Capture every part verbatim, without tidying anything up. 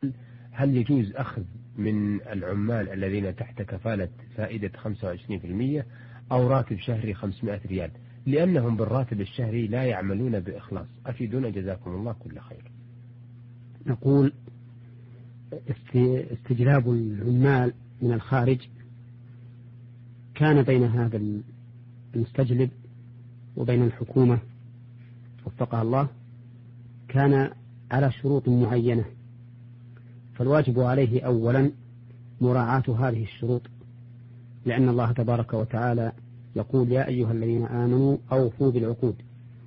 هل يجوز أخذ من العمال الذين تحت كفالة فائدة خمسة وعشرين بالمئة أو راتب شهري خمسمائة ريال، لأنهم بالراتب الشهري لا يعملون بإخلاص؟ أفيدونا جزاكم الله كل خير. نقول استجلاب العمال من الخارج كان بين هذا المستجلب وبين الحكومة وفقها الله كان على شروط معينة، فالواجب عليه أولا مراعاة هذه الشروط، لأن الله تبارك وتعالى يقول يا أيها الذين آمنوا أوفوا بالعقود،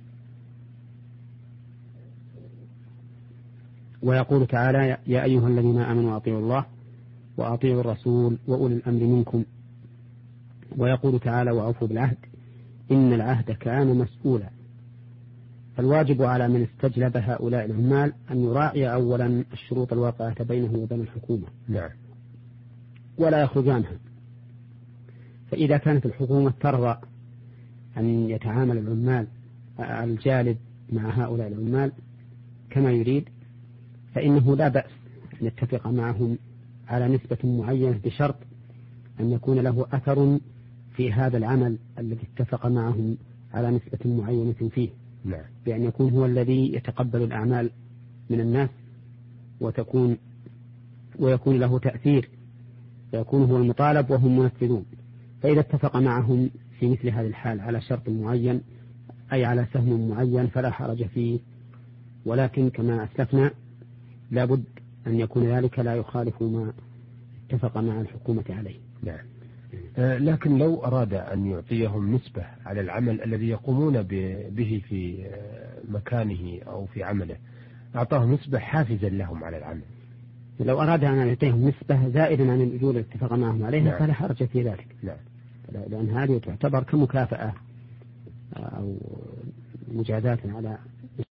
ويقول تعالى يا أيها الذين آمنوا أطيعوا الله وأطيعوا الرسول وأولي الأمر منكم، ويقول تعالى وأوفوا بالعهد إن العهد كان مسؤولا. فالواجب على من استجلب هؤلاء العمال أن يراعي أولا الشروط الواقعة بينه وبين الحكومة، نعم، ولا يخرج عنها. فإذا كانت الحكومة ترضى أن يتعامل العمال الجالب مع هؤلاء العمال كما يريد، فإنه لا بأس أن يتفق معهم على نسبة معينة، بشرط أن يكون له أثر في هذا العمل الذي اتفق معهم على نسبة معينة فيه، نعم، بأن يكون هو الذي يتقبل الأعمال من الناس وتكون ويكون له تأثير، فيكون هو المطالب وهم منفذون. فإذا اتفق معهم في مثل هذه الحال على شرط معين أي على سهم معين فلا حرج فيه، ولكن كما أسلفنا لابد أن يكون ذلك لا يخالف ما اتفق مع الحكومة عليه. نعم. آه لكن لو أراد أن يعطيهم نسبة على العمل الذي يقومون به في مكانه أو في عمله، أعطاهم نسبة حافزا لهم على العمل. لو أراد أن يعطيهم نسبة زائدا عن الأجور التي اتفق معهم عليها، نعم، فلا حرج في ذلك، نعم، لأن هذه تعتبر كمكافأة أو مجازاة على